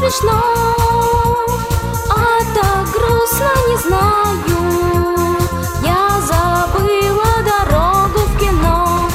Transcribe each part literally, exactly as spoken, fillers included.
смешно, а так грустно, не знаю. Я забыла дорогу в кино.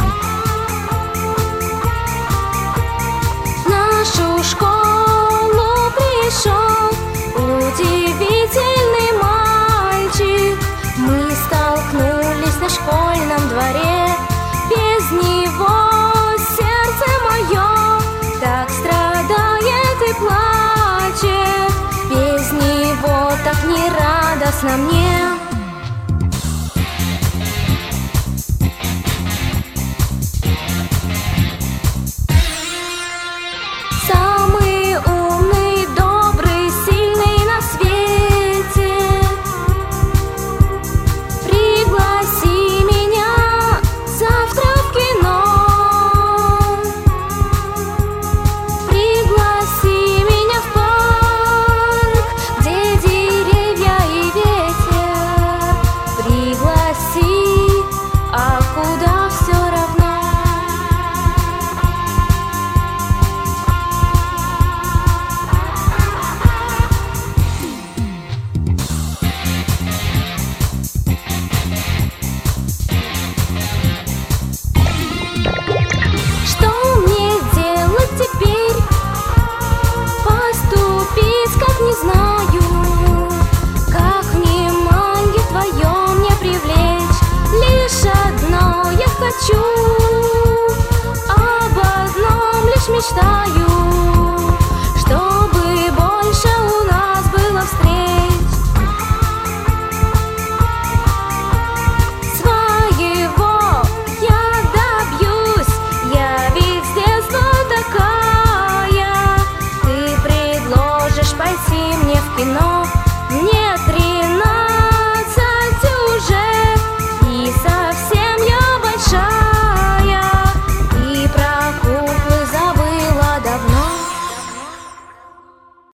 В нашу школу пришел удивительный мальчик. Мы столкнулись на школьном дворе. Без него сердце мое так страдает и плачет. Без него так не радостно мне.